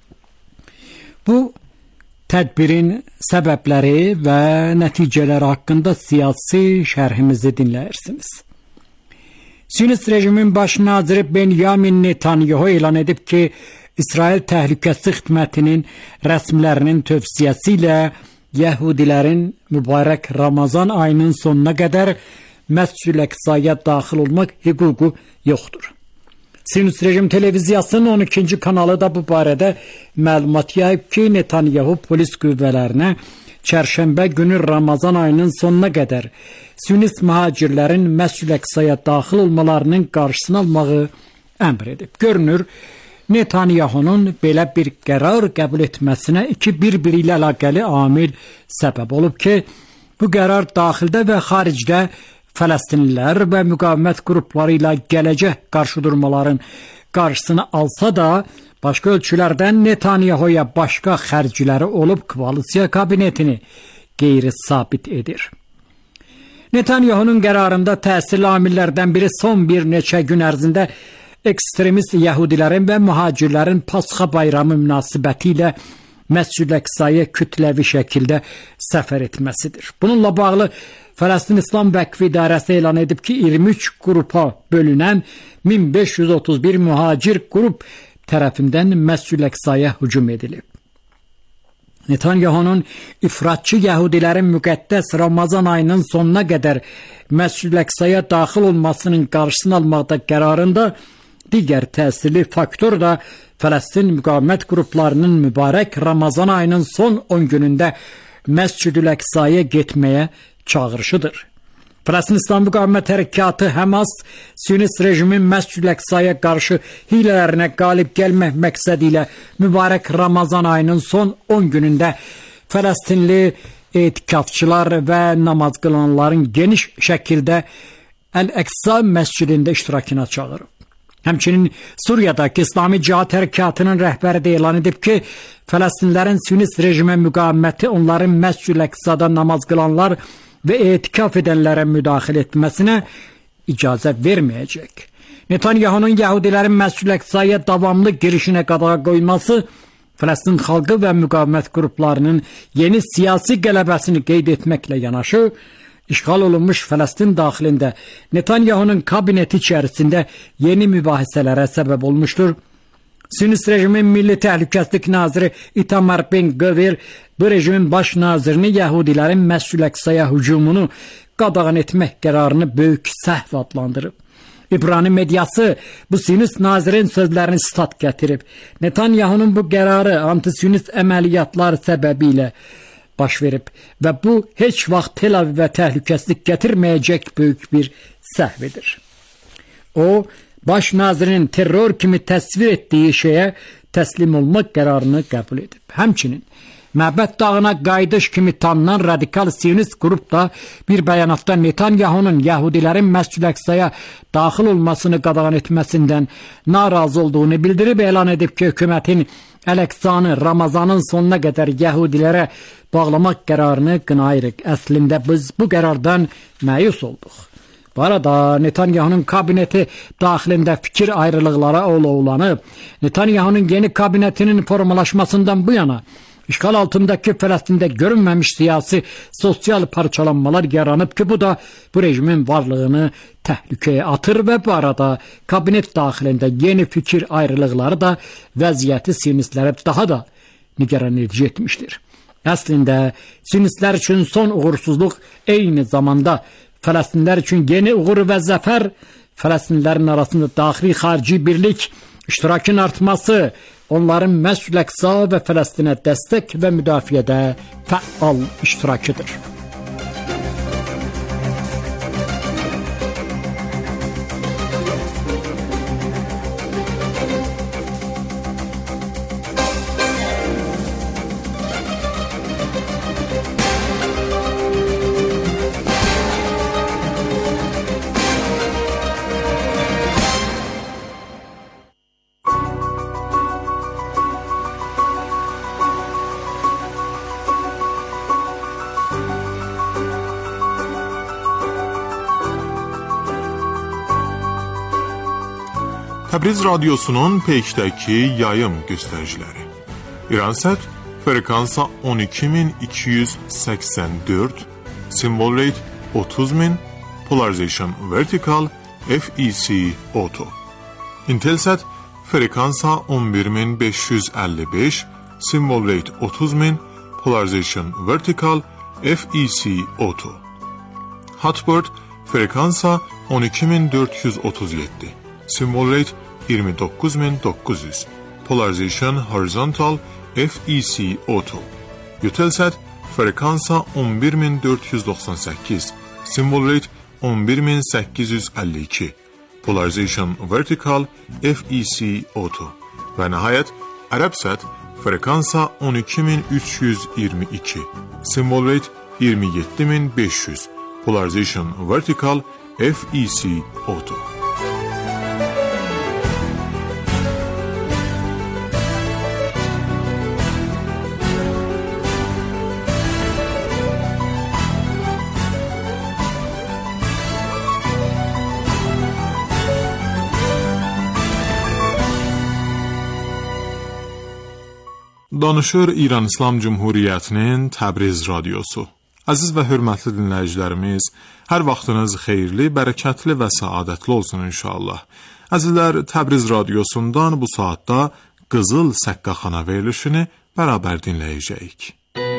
Bu tədbirin səbəbləri və nəticələri haqqında siyasi şərhimizi dinləyirsiniz. Siyonist rejimin baş naziri Benyamin Netanyahu elan edib ki, İsrail Təhlükəsizlik Xidmətinin rəsmilərinin tövsiyəsi ilə Yəhudilərin mübarək Ramazan ayının sonuna qədər Məscid-ül Əqsaya daxil olmaq hüququ yoxdur. Siyonist rejim televiziyasının 12-ci kanalı da bu barədə məlumat yayıb ki, Netanyahu polis qüvvələrinə çərşənbə günü Ramazan ayının sonuna qədər siyonist mühacirlərin Məscid-ül Əqsaya daxil olmalarının qarşısını almağı əmr edib. Görünür, Netanyahunun belə bir qərar qəbul etməsinə iki bir-biri ilə əlaqəli amil səbəb olub ki, bu qərar daxildə və xaricdə Fələstinlilər və müqavimət qrupları ilə gələcək qarşıdurmaların qarşısını alsa da, başqa ölçülərdən Netanyahuya başqa xərcləri olub koalisiya kabinetini qeyri-sabit edir. Netanyahunun qərarında təsirli amillərdən biri son bir neçə gün ərzində ekstremist Yəhudilərin və mühacirlərin Pasxa bayramı münasibəti ilə Məscid-ül Əqsaya kütləvi şəkildə səfər etməsidir. Bununla bağlı Fələstin İslam Vəqfi İdarəsi elan edib ki, 23 qrupa bölünən 1531 mühacir qrup tərəfindən Məscid-i Əqsaya hücum edilib. Netanyahunun ifratçı Yəhudilərin müqəddəs Ramazan ayının sonuna qədər Məscid-i Əqsaya daxil olmasının qarşısını almaqda qərarında digər təsirli faktor da Fələstin müqavimət qruplarının mübarək Ramazan ayının son 10 günündə Məscid-i Əqsaya getməyə çağırışıdır. Fələstin İslam Müqavimət Hərəkatı Həmas, Siyonist rejimin Məscid-i Əqsaya qarşı hilələrinə qalib gəlmək məqsədi ilə mübarək Ramazan ayının son 10 günündə Fələstinli etikafçılar və namaz qılanların geniş şəkildə Əl-Əqsa məscidində iştirakına çağırıb. Həmçinin Suriyadakı İslami Cihad Hərəkatının rəhbəri də elan edib ki, Fələstinlərin Siyonist rejimə müqaviməti onların Məscid-i Əqsada namaz qılanlar və etikaf edənlərə müdaxilə etməsinə icazə verməyəcək. Netanyahunun Yəhudilərin Məscid-i Əqsaya davamlı girişinə qadağa qoyması Fələstin xalqı və müqavimət qruplarının yeni siyasi qələbəsini qeyd etməklə yanaşı, işğal olunmuş Fələstin daxilində Netanyahunun kabineti içərisində yeni mübahisələrə səbəb olmuşdur. Siyonist rejimin Milli Təhlükəsizlik naziri Itamar Ben-Gvir bu rejimin baş nazirini Yəhudilərin Məscid-i Əqsaya hücumunu qadağan etmək qərarını böyük səhv adlandırıb. İbrani mediası bu Siyonist nazirin sözlərini sitat gətirib. Netanyahunun bu qərarı anti-Siyonist əməliyyatlar səbəbilə baş verib və bu heç vaxt Tel Avivə təhlükəsizlik gətirməyəcək böyük bir səhvidir. O, baş nazirinin terror kimi təsvir etdiyi şeyə təslim olmaq qərarını qəbul edib. Həmçinin Məbəd dağına qayıdış kimi tanınan radikal Siyonist qrup da bir bəyanatda Netanyahunun Yəhudilərin Məscid-i Əqsaya daxil olmasını qadağan etməsindən narazı olduğunu bildirib elan edib ki, hökumətin Əl-Əqsanı Ramazanın sonuna qədər Yəhudilərə bağlamaq qərarını qınayırıq. Əslində biz bu qərardan məyus olduq. Bu arada Netanyahunun kabineti daxilində fikir ayrılıqlara olanıb. Netanyahunun yeni kabinetinin formalaşmasından bu yana İşğal altındakı Fələstində görünməmiş siyasi, sosial parçalanmalar yaranıb ki, bu da bu rejimin varlığını təhlükəyə atır və bu arada kabinet daxilində yeni fikir ayrılıqları da vəziyyəti siyonistlərə daha da nigaran edici etmişdir. Əslində, siyonistlər üçün son uğursuzluq eyni zamanda Fələstinlər üçün yeni uğur və zəfər, Fələstinlərin arasında daxili xarici birlik, iştirakın artması, onların Məscid-i Əqsa və Fələstinə dəstək və müdafiədə fəal iştirakıdır. Təbriz radiosunun Peykdəki yayım göstəriciləri. İransat frekansa 12284, symbol rate 30000, polarization vertical, FEC auto. Intelsat frekansa 11555, symbol rate 30000, polarization vertical, FEC auto. Hotbird frekansa 12437, symbol rate 29900, polarization horizontal, FEC auto. Eutelsat frekansa 11498, symbol rate 11852, polarization vertical, FEC auto. Və nəhayət Arabsat frekansa 12322, symbol rate 27500, polarization vertical, FEC auto. Danışır İran İslam Cumhuriyyətinin Təbriz radiosu. Əziz və hörmətli dinləyicilərimiz, hər vaxtınız xeyirli, bərəkətli və səadətli olsun inşallah. Əzizlər, Təbriz radiosundan bu saatda Qızıl Səqqaxana verilişini bərabər dinləyəcəyik.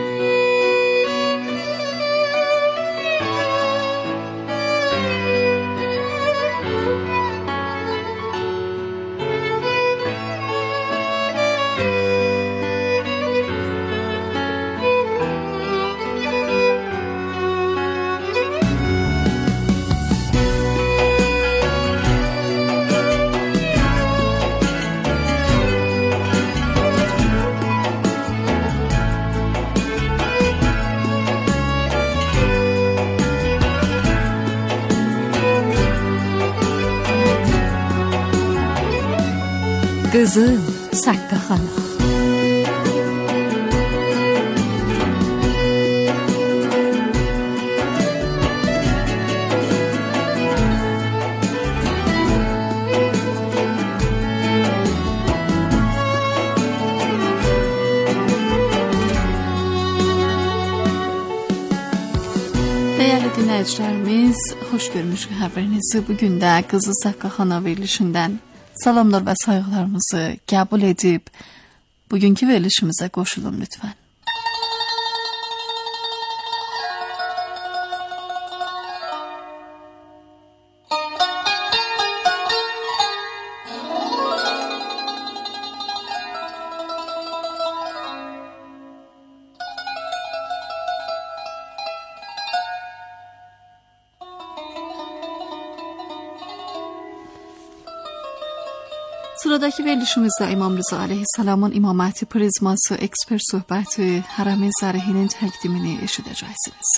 Qızıl Səqqaxana. Dəyərli dinləyicilərimiz, xoş görmüşük xəbərinizi bugün də Qızıl Səqqaxana verilişindən salamlar və sayğılarımızı qəbul edib bugünkü verilişimizə qoşulun lütfən. Sıradakı verilişimizdə İmam Rıza Aleyhisselamın imaməti prizması ekspert söhbəti Hərəm-i Zərihinin təqdimini eşidəcəksiniz.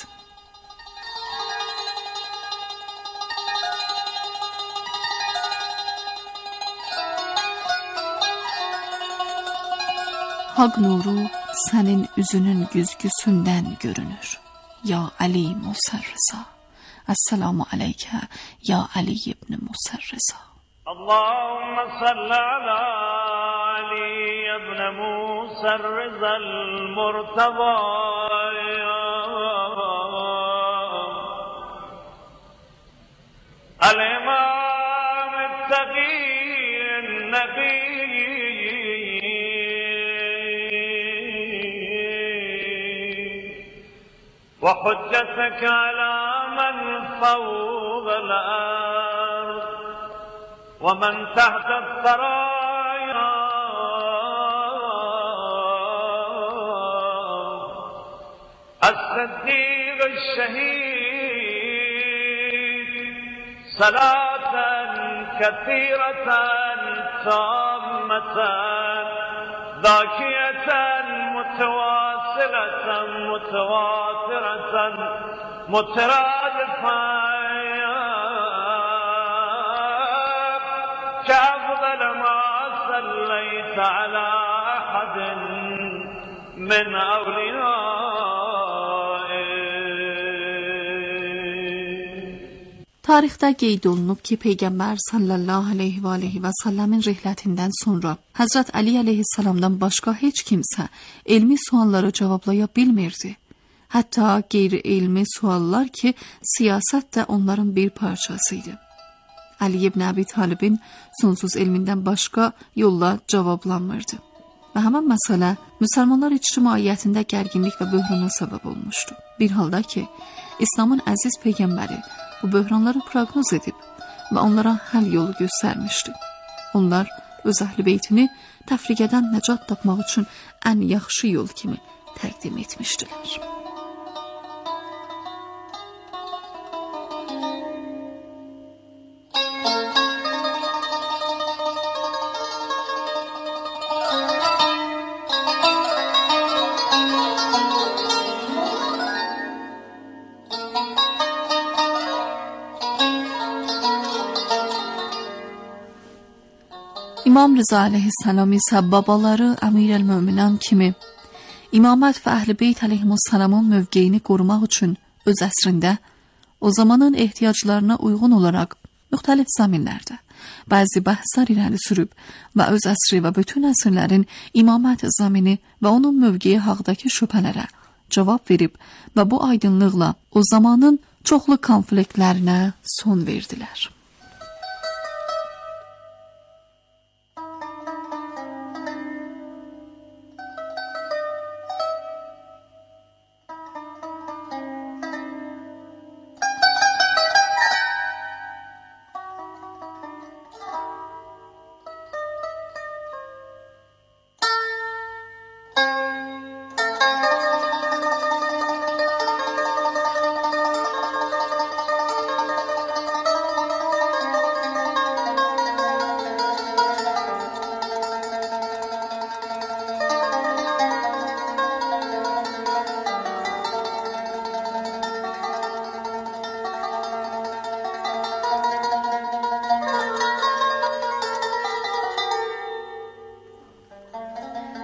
Haq nuru sənin üzünün güzgüsündən görünür. Ya Ali Musərrisa. Esselamu aleykə ya Ali ibn Musərrisa. اللهم صل على علي ابن موسى الرضا المرتضى الإمام التقي النبي وحجتك على من فوق الأرض ومن تحت الثرايا الصديق الشهيد صلاة كثيرة تامة ذاكية متواصلة متواترة مترادفة كأفضل ما صليت على أحد من Tarixdə qeyd olunub ki, Peyğəmbər sallallahu aleyhi və aleyhi və səlləmin rihlətindən sonra Həzrət Ali aleyhissalamdan başqa heç kimsə elmi sualları cevablaya bilmirdi. Hətta qeyri-elmi suallar ki, siyasət də onların bir parçasıydı. Ali ibn Abi Talibin sonsuz elmindən başqa yolla cavablanmırdı. Və həmən məsələ müsəlmanlar ictimaiyyətində gərginlik və böhrana səbəb olmuşdu. Bir halda ki, İslamın əziz Peyğəmbəri bu böhranları proqnoz edib və onlara həll yolu göstərmişdi. Onlar öz əhl-i beytini təfriqədən nəcat tapmaq üçün ən yaxşı yol kimi təqdim etmişdilər. İmam Rıza aleyhisselam isə babaları Əmir-el-Möminən kimi İmamət və Əhl-i Beyt aleyhisselamın mövqeyini qorumaq üçün öz əsrində o zamanın ehtiyaclarına uyğun olaraq müxtəlif zəminlərdə bəzi bəhslər irəli sürüb və öz əsri və bütün əsrlərin imamət zəmini və onun mövqeyi haqdakı şübhələrə cavab verib və bu aydınlıqla o zamanın çoxlu konfliktlərinə son verdilər.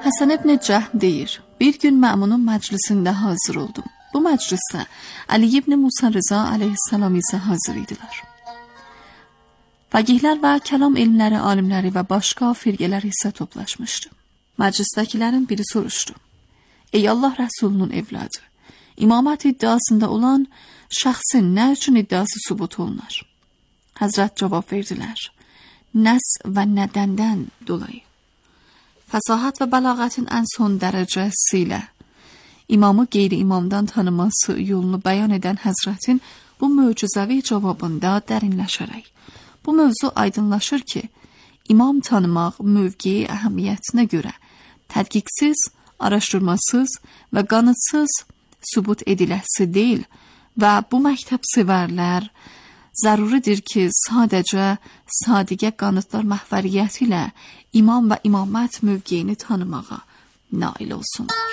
Həsən ibn Cəhm deyir, bir gün məmunun məclisində hazır oldum. Bu məclisdə Ali ibn Musa Rıza aleyhissalam isə hazır idilər. Fəqihlər və kəlam elmləri, alimləri və başqa firqələr isə toplaşmışdı. Məclisdəkilərin biri soruşdu. Ey Allah Rəsulunun evladı, imamət iddiasında olan şəxsin nə üçün iddiası sübut olunar? Həzrət cavab verdilər. Nəs və nədəndən dolayı. Fəsahat və bəlağətin ən son dərəcəsi ilə imamı qeyri-imamdan tanıması yolunu bəyan edən Həzrətin bu möcüzəvi cavabında dərinləşərək. Bu mövzu aydınlaşır ki, imam tanımaq mövqeyi əhəmiyyətinə görə tədqiqsiz, araşdırmasız və qanıtsız sübut ediləsi deyil və bu məktəb sevərlər zəruridir ki, sadəcə sadiqə qanıtlar məhvəriyyəti ilə imam və imamət mövqeyini tanımağa nail olsunlar.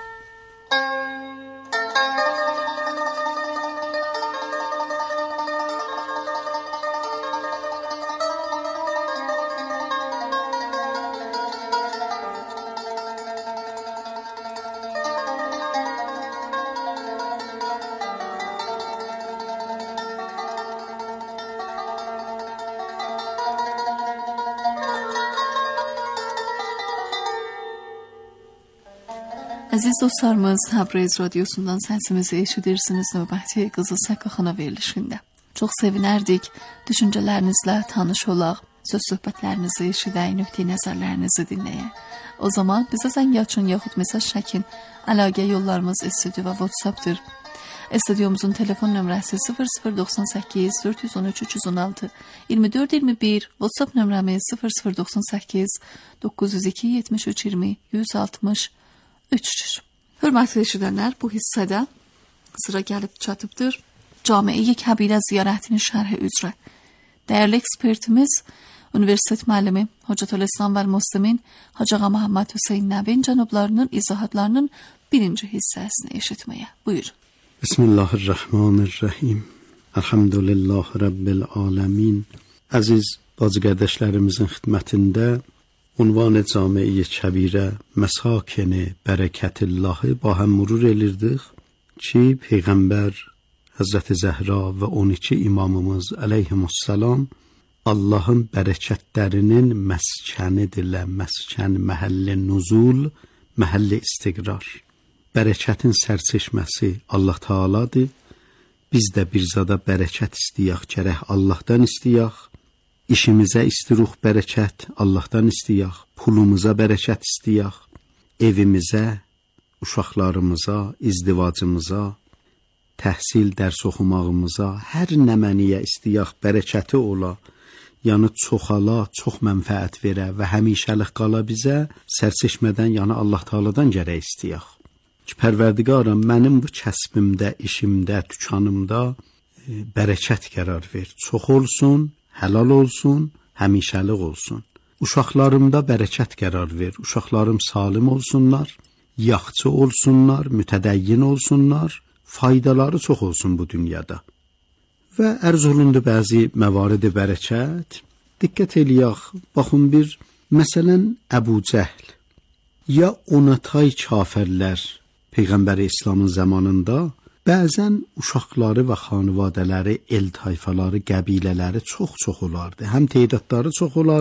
Əziz dostlarımız, Təbriz radiosundan səsimizi eşidirsiniz növbəti Qızıl Səqaxana verilişində. Çox sevinərdik, düşüncələrinizlə tanış olaq, söz-söhbətlərinizi eşidək, nöqteyi nəzərlərinizi dinləyək. O zaman bizə zəng açın yaxud mesaj çəkin. Əlaqə yollarımız studio və WhatsApp-dır. Studiomuzun telefon nömrəsi 0098 413 316 24 21, WhatsApp nömrəmiz 0098 902 73 20 160 3'tür. Hörmətli eşidənlər, bu hissədə sıra gəlib çatıbdır. Camiə Kəbirə ziyarətinin şərhi üzrə. Dəyərli ekspertimiz, Universitet müəllimi Hocatülislam və Müslimin Hacı Ağa Məhəmməd Hüseyn Nəvin cənablarının izahatlarının birinci hissəsini eşitməyə. Buyurun. Bismillahirrahmanirrahim. Elhamdülillah Rabbil alemin. Əziz bacı qardaşlarımızın xidmətində unvan Camiə Kəbirə Məsakini Bərəkətullahı ba həm mürur elirdik ki, Peyğəmbər Həzrəti Zəhra və 12 imamımız əleyhimussalam Allahın bərəkətlərinin məskənidirlər, məskən, məhəlli nuzul, məhəlli istiqrar. Bərəkətin sərçeşməsi Allah Taaladır. Biz də bir zada bərəkət istəyək, gərək Allahdan istəyək. İşimizə istiruq bərəkət, Allahdan istəyək. Pulumuza bərəkət istəyək. Evimizə, uşaqlarımıza, izdivacımıza, təhsil, dərs oxumağımıza, hər nəməniyə istəyək, bərəkəti ola. Yəni çoxala, çox mənfəət verə və həmişəlik qala bizə, sərçeşmədən, yəni Allah Taaladan gərək istəyək. Ki, Pərverdigaram, mənim bu kəsbimdə, işimdə, dükanımda bərəkət qərar ver. Çox olsun, həlal olsun, həmişəlik olsun. Uşaqlarımda bərəkət qərar ver. Uşaqlarım salim olsunlar, yaxçı olsunlar, mütədəyyin olsunlar, faydaları çox olsun bu dünyada. Və ərz olundu bəzi məvarid-i bərəkət. Diqqət eləyək, baxın bir, məsələn, Əbu Cəhl ya ona tay kafirlər Peyğəmbər-i İslamın zamanında bəzən uşaqları və xanvadələri, el tayfaları, qəbilələri çox olardı. Həm teydadları çox olardı,